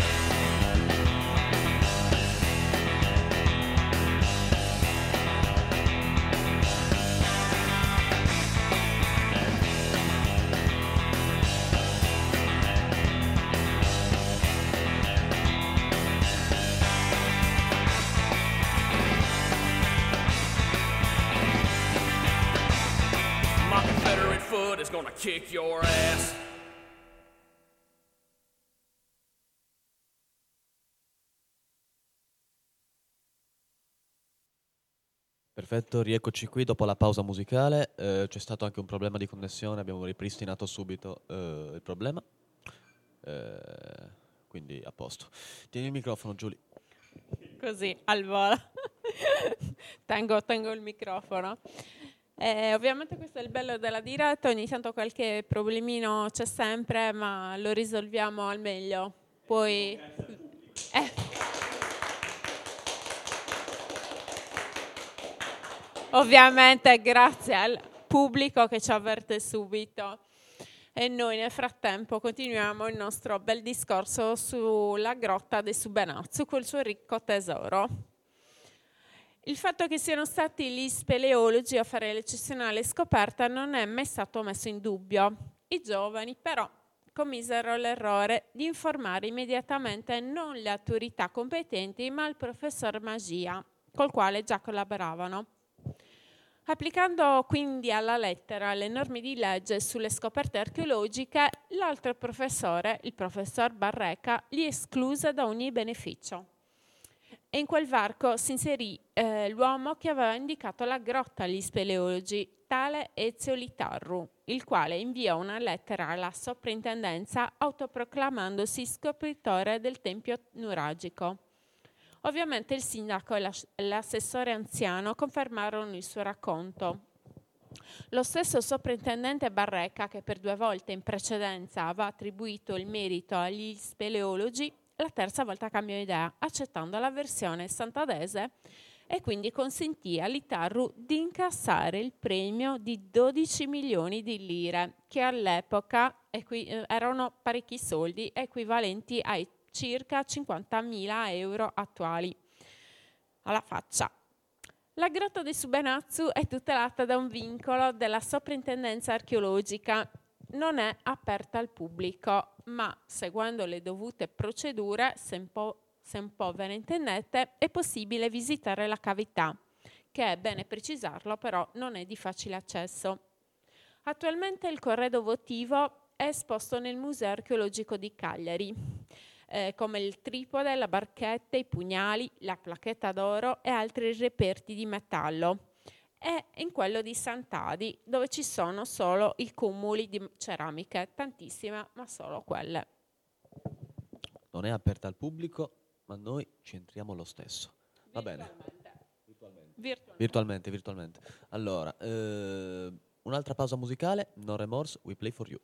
Foot is gonna kick your ass. Perfetto, rieccoci qui dopo la pausa musicale. C'è stato anche un problema di connessione, abbiamo ripristinato subito il problema. Quindi a posto. Tieni il microfono, Giulia. Così, al volo. tengo il microfono. Ovviamente questo è il bello della diretta, ogni tanto qualche problemino c'è sempre, ma lo risolviamo al meglio. Poi ovviamente grazie al pubblico che ci avverte subito. E noi nel frattempo continuiamo il nostro bel discorso sulla grotta dei Subenazzu col suo ricco tesoro. Il fatto che siano stati gli speleologi a fare l'eccezionale scoperta non è mai stato messo in dubbio. I giovani però commisero l'errore di informare immediatamente non le autorità competenti ma il professor Magia, col quale già collaboravano. Applicando quindi alla lettera le norme di legge sulle scoperte archeologiche, l'altro professore, il professor Barreca, li escluse da ogni beneficio. E in quel varco si inserì l'uomo che aveva indicato la grotta agli speleologi, tale Ezio Litarru, il quale inviò una lettera alla soprintendenza autoproclamandosi scopritore del tempio nuragico. Ovviamente il sindaco e l'assessore anziano confermarono il suo racconto. Lo stesso soprintendente Barreca, che per 2 volte in precedenza aveva attribuito il merito agli speleologi, la terza volta cambiò idea, accettando la versione santadese e quindi consentì a Litarru di incassare il premio di 12 milioni di lire, che all'epoca erano parecchi soldi, equivalenti ai circa 50.000 euro attuali. Alla faccia. La grotta dei Subenazzu è tutelata da un vincolo della soprintendenza archeologica. Non è aperta al pubblico, ma seguendo le dovute procedure, se un po' ve ne intendete, è possibile visitare la cavità, che è bene precisarlo, però non è di facile accesso. Attualmente il corredo votivo è esposto nel Museo Archeologico di Cagliari, come il tripode, la barchetta, i pugnali, la placchetta d'oro e altri reperti di metallo, e in quello di Sant'Adi, dove ci sono solo i cumuli di ceramiche, tantissime, ma solo quelle. Non è aperta al pubblico, ma noi ci entriamo lo stesso. Va bene. Virtualmente. Allora, un'altra pausa musicale, No Remorse, We Play For You.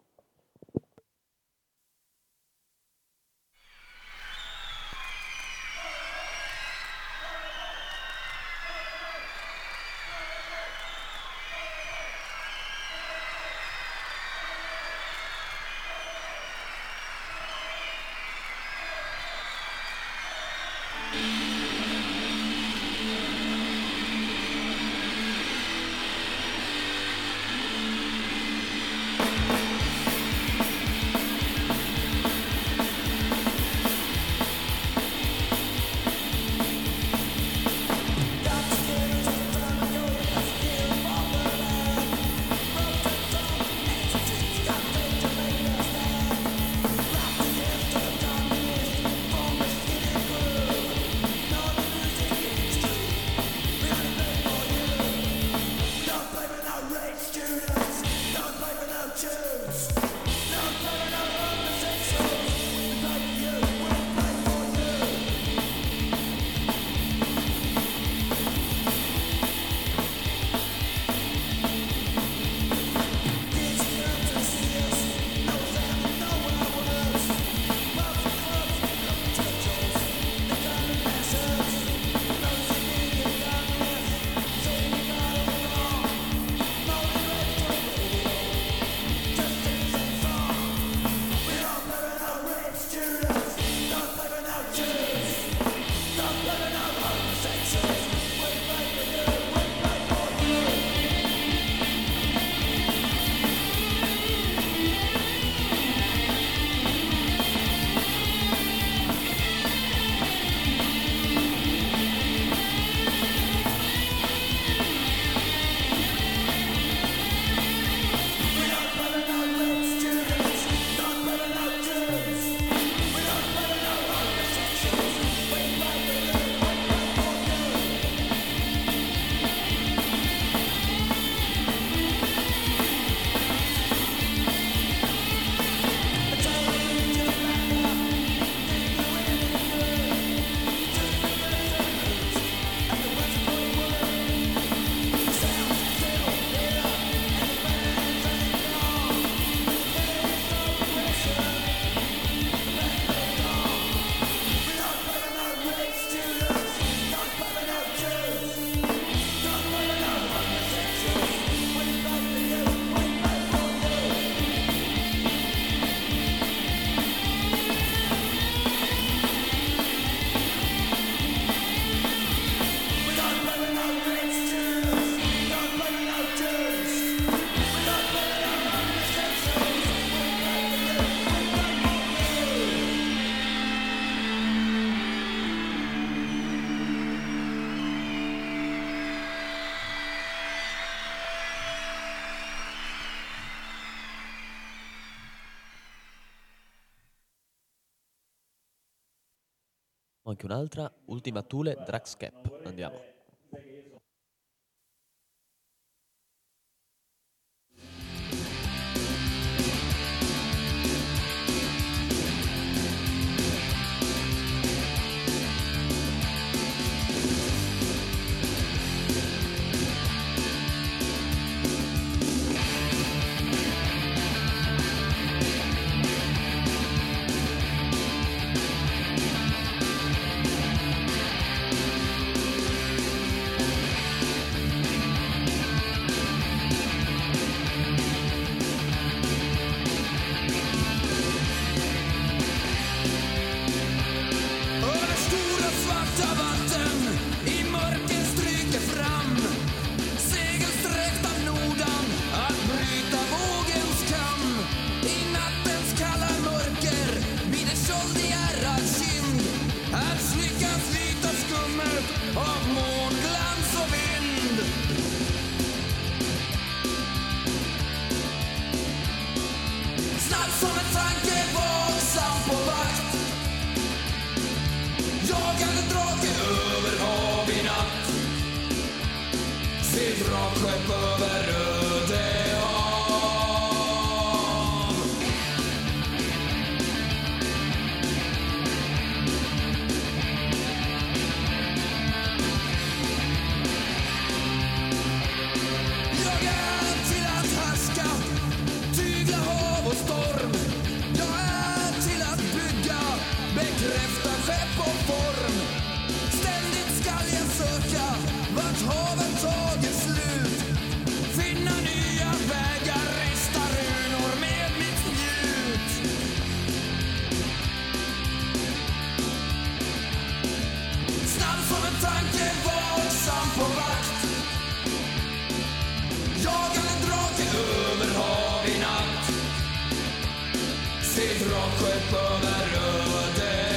Ho anche un'altra, Ultima Thule, Drax Cap. Andiamo. skeppet över Röde hav. Jag är till att härska, tygla hav och storm. Jag är till att bygga, bekräfta skepp och form. Ständigt skall jag söka vart havet tagit slut. Finna nya vägar, rista runor med mitt spjut. Snabb som en tanke, vaksam på vakt. Jagar en drake över hav i natt. Se drakskepp över Röde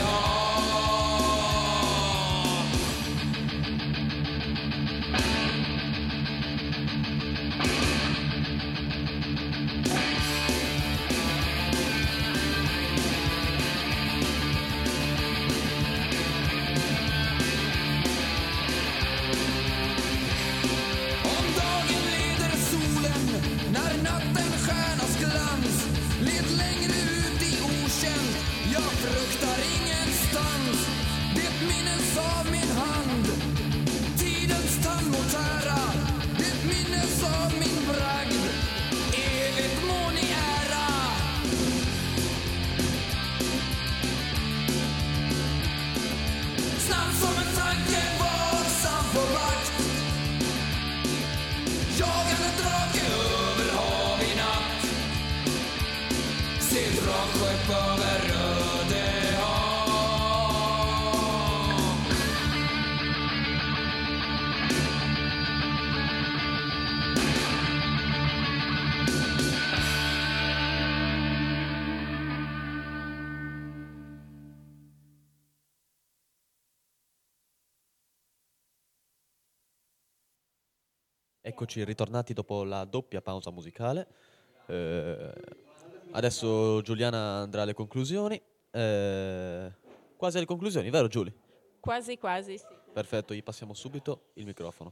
hav. Om dagen leder solen, när natten stjärnas glans. Led längre ut i okänt, jag fruktar ingenstans. Det minnes av min hand, tidens tandmotära. Det minnes av min bragd, evigt må ni ära. Snabb som en tanke, vaksam på vakt. Jagar en drake över hav i natt. Se drakskepp över Röde hav. Eccoci ritornati dopo la doppia pausa musicale. Adesso Giuliana andrà alle conclusioni. Quasi alle conclusioni, vero Giulia? Quasi quasi, sì. Perfetto, gli passiamo subito il microfono.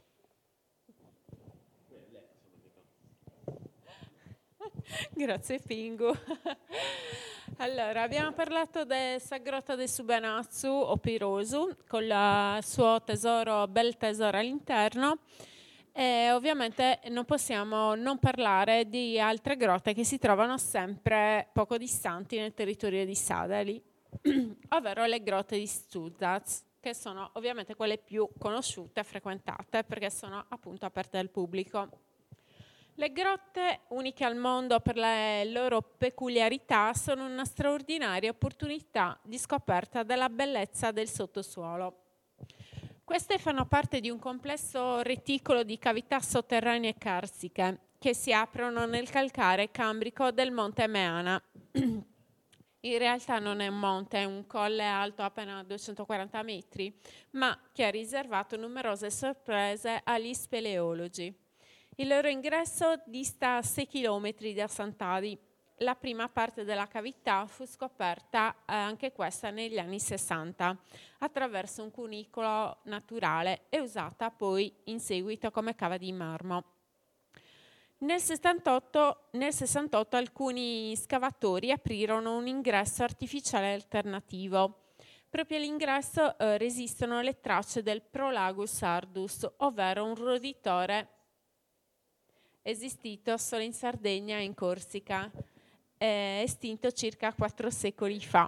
Grazie Pingu. Allora, abbiamo parlato della grotta del Subenatsu o Pirosu con il suo tesoro, bel tesoro all'interno. E ovviamente non possiamo non parlare di altre grotte che si trovano sempre poco distanti nel territorio di Sadali, ovvero le grotte di Stuzaz, che sono ovviamente quelle più conosciute e frequentate perché sono appunto aperte al pubblico. Le grotte, uniche al mondo per le loro peculiarità, sono una straordinaria opportunità di scoperta della bellezza del sottosuolo. Queste fanno parte di un complesso reticolo di cavità sotterranee carsiche che si aprono nel calcare cambrico del monte Meana. In realtà non è un monte, è un colle alto appena 240 metri, ma che ha riservato numerose sorprese agli speleologi. Il loro ingresso dista 6 km da Sant'Adi. La prima parte della cavità fu scoperta anche questa negli anni 60 attraverso un cunicolo naturale e usata poi in seguito come cava di marmo. Nel 68 alcuni scavatori aprirono un ingresso artificiale alternativo. Proprio all'ingresso resistono le tracce del Prolagus ardus, ovvero un roditore esistito solo in Sardegna e in Corsica, estinto circa 4 secoli fa.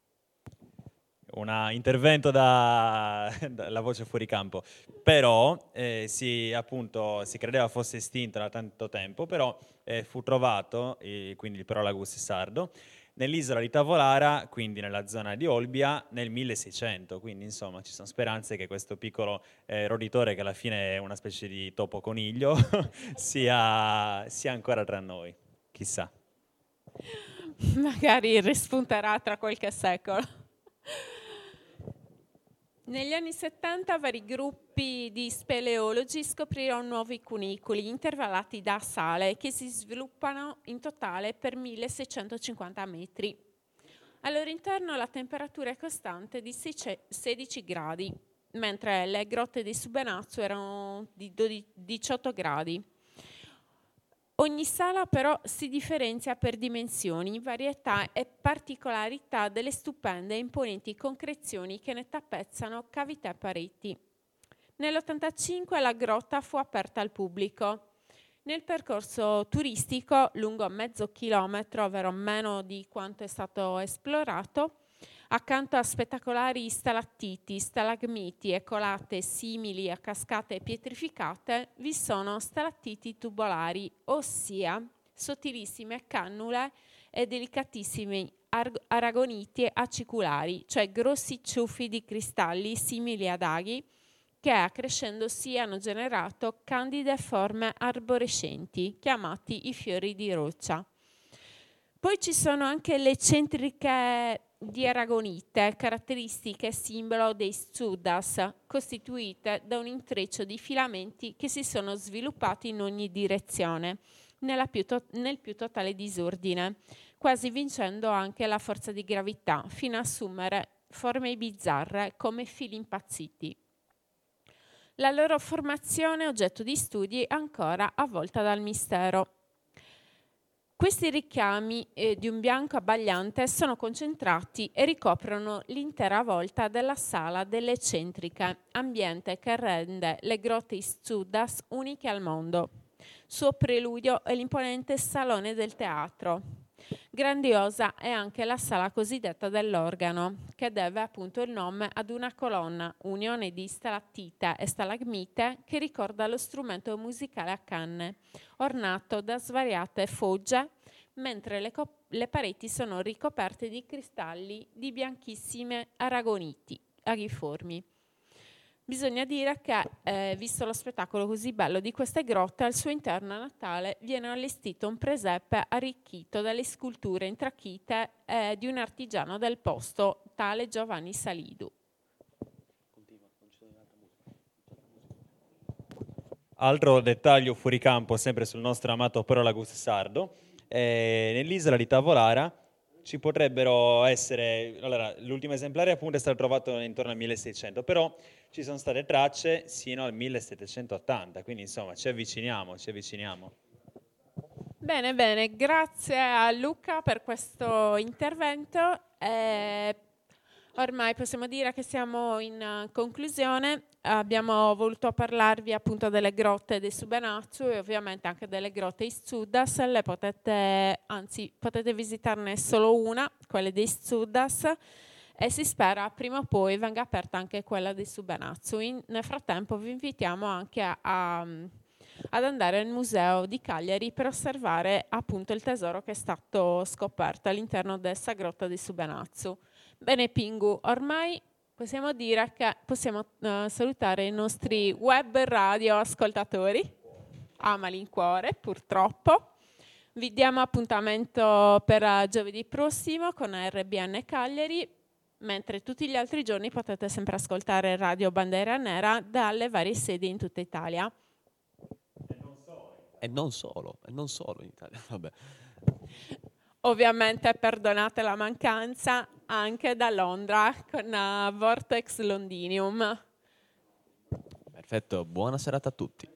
Un intervento dalla voce fuori campo, però si credeva fosse estinto da tanto tempo, però fu trovato, quindi il Prolagus sardo, nell'isola di Tavolara, quindi nella zona di Olbia, nel 1600, quindi insomma ci sono speranze che questo piccolo roditore, che alla fine è una specie di topo coniglio, sia ancora tra noi, chissà. Magari rispunterà tra qualche secolo. Negli anni 70 vari gruppi di speleologi scoprirono nuovi cunicoli intervallati da sale che si sviluppano in totale per 1650 metri. Al loro interno la temperatura è costante di 16 gradi, mentre le grotte di Subenatsu erano di 18 gradi. Ogni sala però si differenzia per dimensioni, varietà e particolarità delle stupende e imponenti concrezioni che ne tappezzano cavità e pareti. Nell'85 la grotta fu aperta al pubblico. Nel percorso turistico, lungo mezzo chilometro, ovvero meno di quanto è stato esplorato, accanto a spettacolari stalattiti, stalagmiti e colate simili a cascate pietrificate, vi sono stalattiti tubolari, ossia sottilissime cannule e delicatissimi aragoniti aciculari, cioè grossi ciuffi di cristalli simili ad aghi che accrescendosi hanno generato candide forme arborescenti, chiamati i fiori di roccia. Poi ci sono anche le eccentriche di aragonite, caratteristiche simbolo dei Tsudas, costituite da un intreccio di filamenti che si sono sviluppati in ogni direzione, nel più totale disordine, quasi vincendo anche la forza di gravità, fino a assumere forme bizzarre come fili impazziti. La loro formazione, oggetto di studi, è ancora avvolta dal mistero. Questi richiami di un bianco abbagliante sono concentrati e ricoprono l'intera volta della sala delle eccentriche, ambiente che rende le grotte Tsudas uniche al mondo. Suo preludio è l'imponente salone del teatro. Grandiosa è anche la sala cosiddetta dell'organo, che deve appunto il nome ad una colonna, unione di stalattite e stalagmite, che ricorda lo strumento musicale a canne, ornato da svariate fogge, mentre le pareti sono ricoperte di cristalli di bianchissime aragoniti, aghiformi. Bisogna dire che, visto lo spettacolo così bello di queste grotte, al suo interno a Natale viene allestito un presepe arricchito dalle sculture intrachite di un artigiano del posto, tale Giovanni Salidu. Altro dettaglio fuori campo, sempre sul nostro amato Prolagus sardo, nell'isola di Tavolara ci potrebbero essere, allora l'ultimo esemplare appunto è stato trovato intorno al 1600, però ci sono state tracce sino al 1780, quindi insomma ci avviciniamo. Bene, grazie a Luca per questo intervento. Ormai possiamo dire che siamo in conclusione. Abbiamo voluto parlarvi appunto delle grotte dei Subenatsu e ovviamente anche delle grotte Tsudas. Potete visitarne solo una, quelle dei Tsudas, e si spera prima o poi venga aperta anche quella dei Subenatsu. Nel frattempo vi invitiamo anche ad andare al museo di Cagliari per osservare appunto il tesoro che è stato scoperto all'interno dessa grotta dei Subenatsu. Bene Pingu, ormai possiamo dire che possiamo salutare i nostri web radio ascoltatori a malincuore, purtroppo. Vi diamo appuntamento per giovedì prossimo con RBN Cagliari, mentre tutti gli altri giorni potete sempre ascoltare Radio Bandera Nera dalle varie sedi in tutta Italia. E non solo in Italia, vabbè. Ovviamente perdonate la mancanza anche da Londra con Vortex Londinium. Perfetto, buona serata a tutti.